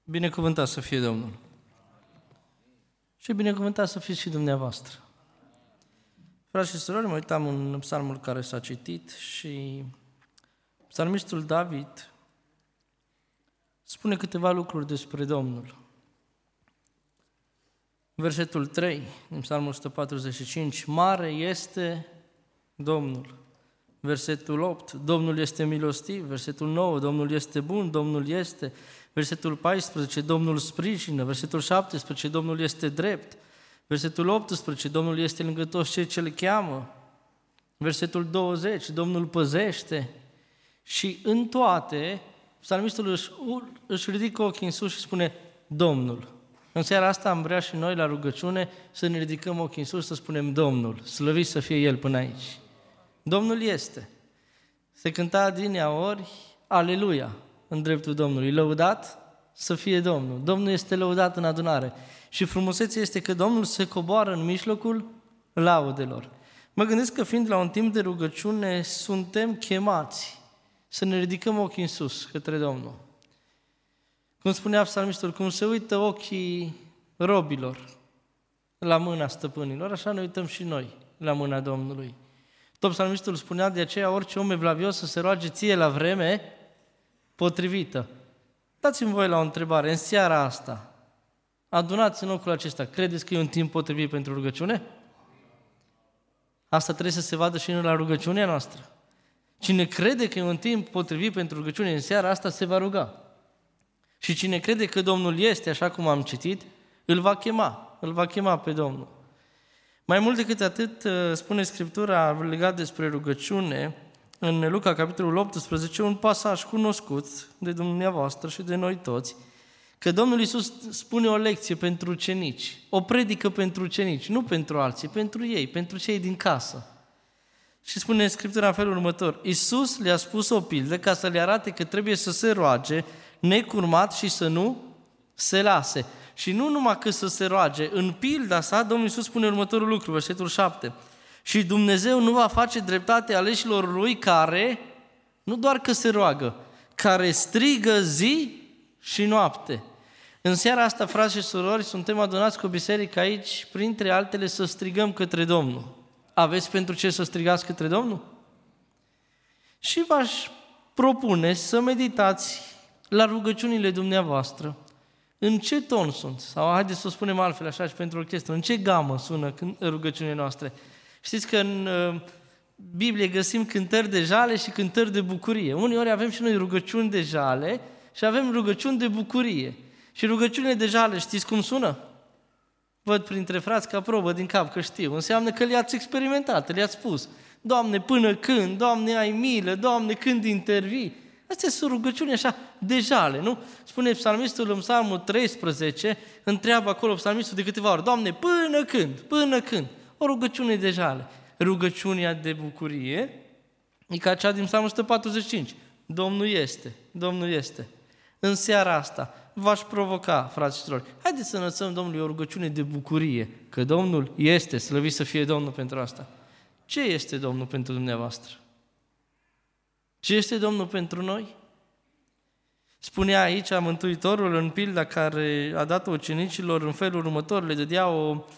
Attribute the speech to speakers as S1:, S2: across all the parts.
S1: Binecuvântat să fie Domnul. Și binecuvântat să fiți și dumneavoastră. Frați și surori, mă uitam în psalmul care s-a citit și psalmistul David spune câteva lucruri despre Domnul. Versetul 3 din psalmul 145, mare este Domnul. Versetul 8, Domnul este milostiv. Versetul 9, Domnul este bun, Domnul este. Versetul 14, Domnul sprijină. Versetul 17, Domnul este drept. Versetul 18, Domnul este lângă toți cei ce îl cheamă. Versetul 20, Domnul păzește. Și în toate, psalmistul își ridică ochii în sus și spune Domnul. În seara asta am vrea și noi la rugăciune să ne ridicăm ochii în sus, să spunem Domnul, slăvit să fie El până aici. Domnul este. Se cânta adineaori, Aleluia, în dreptul Domnului. Lăudat să fie Domnul. Domnul este lăudat în adunare. Și frumusețea este că Domnul se coboară în mijlocul laudelor. Mă gândesc că fiind la un timp de rugăciune, suntem chemați să ne ridicăm ochii în sus către Domnul. Cum spunea psalmistul, cum se uită ochii robilor la mâna stăpânilor, așa ne uităm și noi la mâna Domnului. Tot psalmistul spunea, de aceea orice om evlavios să se roage ție la vreme potrivită. Dați-mi voi la o întrebare, în seara asta, adunați în locul acesta, credeți că e un timp potrivit pentru rugăciune? Asta trebuie să se vadă și la rugăciunea noastră. Cine crede că e un timp potrivit pentru rugăciune, în seara asta se va ruga. Și cine crede că Domnul este, așa cum am citit, îl va chema pe Domnul. Mai mult decât atât, spune Scriptura legat despre rugăciune, în Luca, capitolul 18, un pasaj cunoscut de dumneavoastră și de noi toți, că Domnul Iisus spune o lecție pentru ucenici, o predică pentru ucenici, nu pentru alții, pentru ei, pentru cei din casă. Și spune Scriptura în felul următor, Iisus le-a spus o pildă ca să le arate că trebuie să se roage necurmat și să nu se lase. Și nu numai că să se roage, în pilda sa, Domnul Iisus spune următorul lucru, versetul 7. Și Dumnezeu nu va face dreptate aleșilor Lui care, nu doar că se roagă, care strigă zi și noapte. În seara asta, frați și surori, suntem adunați cu o biserică aici, printre altele, să strigăm către Domnul. Aveți pentru ce să strigați către Domnul? Și v-aș propune să meditați la rugăciunile dumneavoastră. În ce ton sunt? Sau haideți să o spunem altfel, așa și pentru orchestră. În ce gamă sună rugăciunile noastre? Știți că în Biblie găsim cântări de jale și cântări de bucurie. Uneori avem și noi rugăciuni de jale și avem rugăciuni de bucurie. Și rugăciunile de jale, știți cum sună? Văd printre frați că aprobă din cap că știu. Înseamnă că le-ați experimentat, le-ați spus. Doamne, până când? Doamne, ai milă? Doamne, când intervii? Astea sunt rugăciuni așa de jale, nu? Spune psalmistul în psalmul 13, întreabă acolo psalmistul de câteva ori, Doamne, până când? Până când? O rugăciune de jale. Rugăciunea de bucurie e ca cea din psalmul 145. Domnul este, Domnul este. În seara asta v-aș provoca, frați și surori, haideți să înălțăm Domnului o rugăciune de bucurie, că Domnul este, slăvit să fie Domnul pentru asta. Ce este Domnul pentru dumneavoastră? Ce este Domnul pentru noi? Spunea aici Mântuitorul în pilda care a dat-o ucenicilor în felul următor, le dădea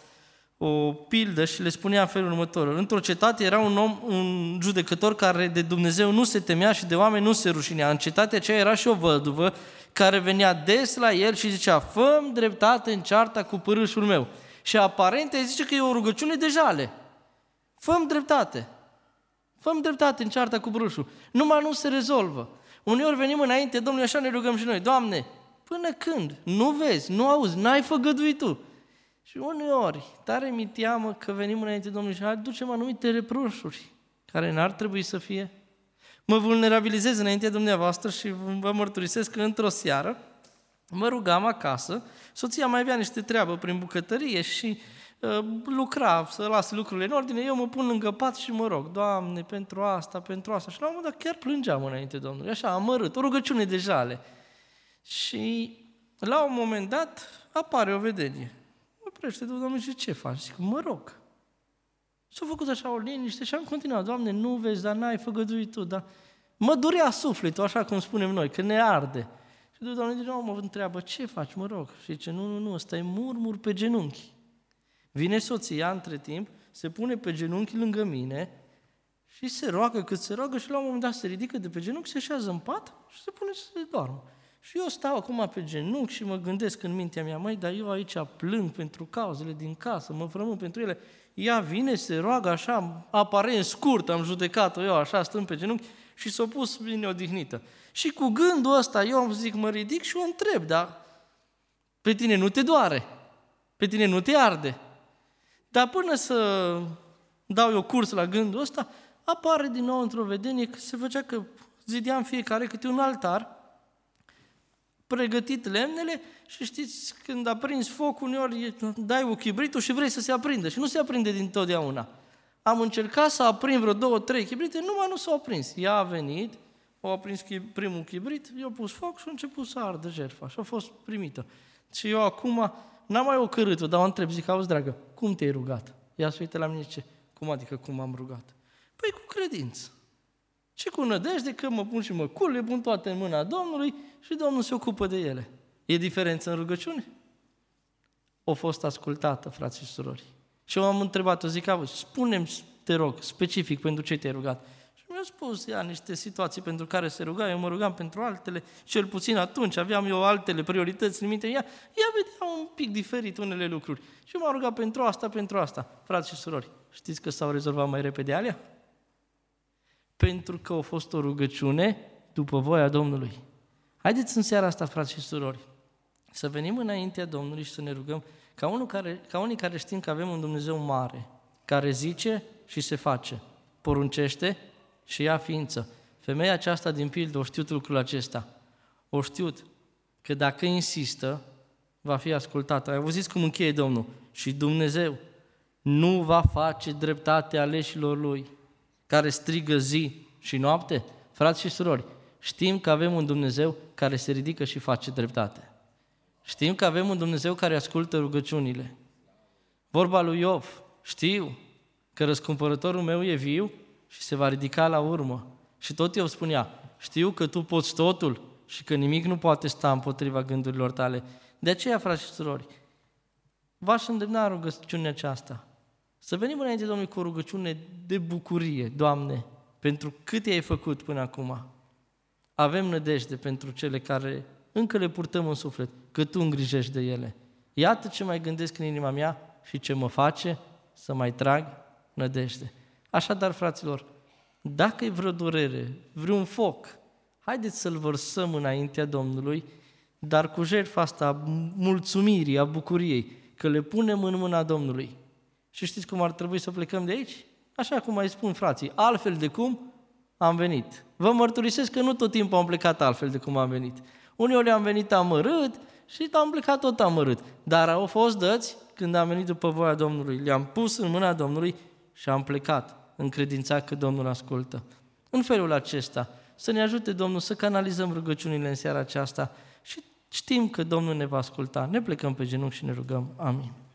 S1: o pildă și le spunea în felul următor. Într-o cetate era un judecător care de Dumnezeu nu se temea și de oameni nu se rușinea. În cetatea aceea era și o văduvă care venea des la el și zicea, fă-mi dreptate în cearta cu părâșul meu. Și aparent îi zice că e o rugăciune de jale. Fă-mi dreptate. Fă-mi dreptate în cearta cu părâșul. Numai nu se rezolvă. Uneori venim înainte Domnului, așa ne rugăm și noi. Doamne, până când? Nu vezi, nu auzi, n-ai făgăduit Tu. Și uneori, tare mi teamă că venim înainte Domnului și aducem anumite reproșuri care n-ar trebui să fie. Mă vulnerabilizez înaintea dumneavoastră și vă mărturisesc că într-o seară mă rugam acasă, soția mai avea niște treabă prin bucătărie și lucra să las lucrurile în ordine, eu mă pun lângă pat și mă rog, Doamne, pentru asta. Și la un moment dat chiar plângeam înainte Domnului, așa, amărât, o rugăciune de jale. Și la un moment dat apare o vedenie. Mă oprește Domnul și ce faci? Zic, mă rog. S-a făcut așa o liniște și am continuat, Doamne, nu vezi, dar n-ai făgăduit Tu, dar mă durea sufletul, așa cum spunem noi, că ne arde. Și Și Doamne din nou mă întreabă, ce faci, mă rog? Și zice, nu, ăsta e murmur pe genunchi. Vine soția între timp, se pune pe genunchi lângă mine și se roagă cât se roagă și la un moment dat se ridică de pe genunchi, se așează în pat și se pune să se doarmă. Și eu stau acum pe genunchi și mă gândesc în mintea mea, măi, dar eu aici plâng pentru cauzele din casă, mă frământ pentru ele. Ea vine, se roagă așa, aparent scurt, am judecat-o eu așa, stând pe genunchi și s-a pus bine odihnită. Și cu gândul ăsta eu am zic, mă ridic și o întreb, dar pe tine nu te doare, pe tine nu te arde. Dar până să dau eu curs la gândul ăsta, apare din nou într-o vedenie că se făcea că zideam fiecare câte un altar, pregătit lemnele și știți, când aprinzi focul, uneori dai cu chibritul și vrei să se aprindă și nu se aprinde dintotdeauna. Am încercat să aprind vreo 2-3 chibrite, numai nu s-au aprins. Ea a venit, a aprins primul chibrit, i-a pus foc și a început să ardă jertfa și a fost primită. Și eu acum n-am mai ocărât-o, dar o întreb, zic, auzi, dragă, cum te-ai rugat? Ea se uită la mine și zice, cum adică cum am rugat? Păi cu credință. Și cu nădejde că mă pun și mă culc, le pun toate în mâna Domnului și Domnul se ocupă de ele. E diferență în rugăciune? O fost ascultată, frați și surori. Și eu am întrebat-o, zic, auzi, spune-mi, te rog, specific pentru ce te-ai rugat. Și mi-a spus ea niște situații pentru care se ruga, eu mă rugam pentru altele, cel puțin atunci aveam eu altele priorități în minte. Ea vedea un pic diferit unele lucruri. Și m-am rugat pentru asta, frați și surori. Știți că s-au rezolvat mai repede alea? Pentru că a fost o rugăciune după voia Domnului. Haideți în seara asta, frați și surori, să venim înaintea Domnului și să ne rugăm ca unii care știm că avem un Dumnezeu mare, care zice și se face, poruncește și ia ființă. Femeia aceasta din pildă o știut lucrul acesta. O știut că dacă insistă, va fi ascultată. Ai auzit cum încheie Domnul? Și Dumnezeu nu va face dreptate aleșilor Lui, care strigă zi și noapte? Frați și surori, știm că avem un Dumnezeu care se ridică și face dreptate. Știm că avem un Dumnezeu care ascultă rugăciunile. Vorba lui Iov, știu că răscumpărătorul meu e viu și se va ridica la urmă. Și tot Iov spunea, știu că tu poți totul și că nimic nu poate sta împotriva gândurilor tale. De aceea, frați și surori, v-aș îndemna în rugăciunea aceasta să venim înainte Domnului cu o rugăciune de bucurie, Doamne, pentru cât i-ai făcut până acum. Avem nădejde pentru cele care încă le purtăm în suflet, că Tu îngrijești de ele. Iată ce mai gândesc în inima mea și ce mă face să mai trag nădejde. Așadar, fraților, dacă e vreo durere, vreun foc, haideți să-l vărsăm înaintea Domnului, dar cu jertfa asta a mulțumirii, a bucuriei, că le punem în mâna Domnului. Și știți cum ar trebui să plecăm de aici? Așa cum mai spun frații, altfel de cum am venit. Vă mărturisesc că nu tot timpul am plecat altfel de cum am venit. Uneori am venit amărât și am plecat tot amărât. Dar au fost dăți când am venit după voia Domnului. Le-am pus în mâna Domnului și am plecat, încredințat că Domnul ascultă. În felul acesta, să ne ajute Domnul să canalizăm rugăciunile în seara aceasta și știm că Domnul ne va asculta. Ne plecăm pe genunchi și ne rugăm. Amin.